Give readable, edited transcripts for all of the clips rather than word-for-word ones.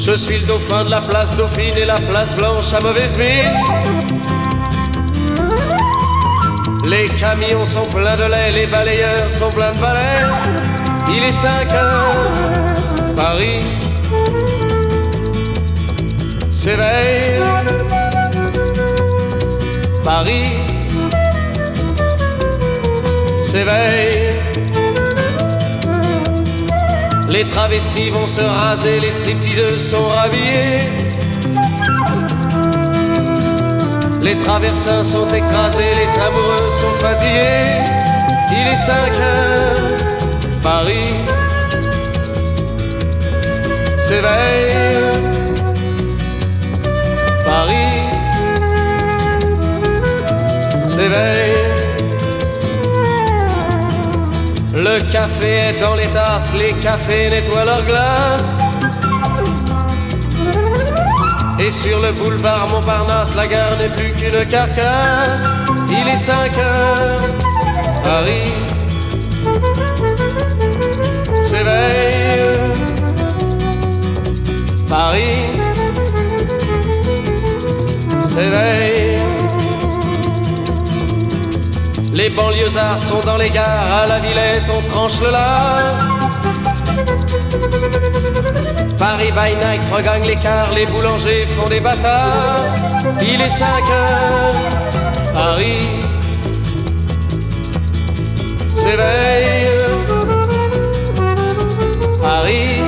Je suis le dauphin de la place Dauphine et la place Blanche à mauvaise mine. Les camions sont pleins de lait, les balayeurs sont pleins de balais. Il est 5 heures, Paris s'éveille. Paris s'éveille. Les travestis vont se raser, les stripteaseuses sont rhabillées. Les traversins sont écrasés, les amoureux sont fatigués. Il est 5 heures, Paris s'éveille. Paris s'éveille. Le café est dans les tasses, les cafés nettoient leurs glaces. Et sur le boulevard Montparnasse, la gare n'est plus qu'une carcasse. Il est 5 heures, Paris s'éveille. Paris s'éveille. Les banlieusards sont dans les gares, à la Villette on tranche le lard. Paris by night regagne l'écart, les boulangers font des bâtards. Il est 5 heures, Paris s'éveille. Paris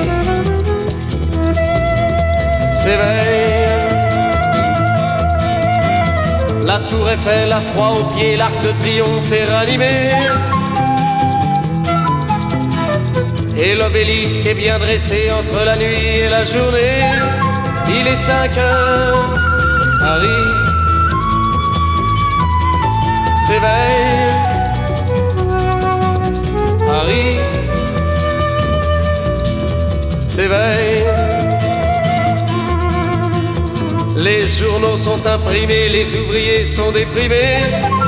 s'éveille. La tour Eiffel a froid aux pieds, l'arc de triomphe est ranimé. Et l'obélisque est bien dressé entre la nuit et la journée. Il est 5 heures, Paris s'éveille. Paris s'éveille. Les journaux sont imprimés, les ouvriers sont déprimés.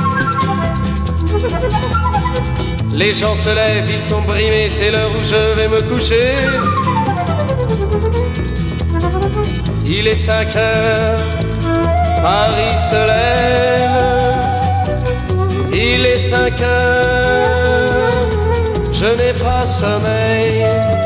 Les gens se lèvent, ils sont brimés, c'est l'heure où je vais me coucher. Il est 5 heures, Paris se lève. Il est 5 heures, je n'ai pas sommeil.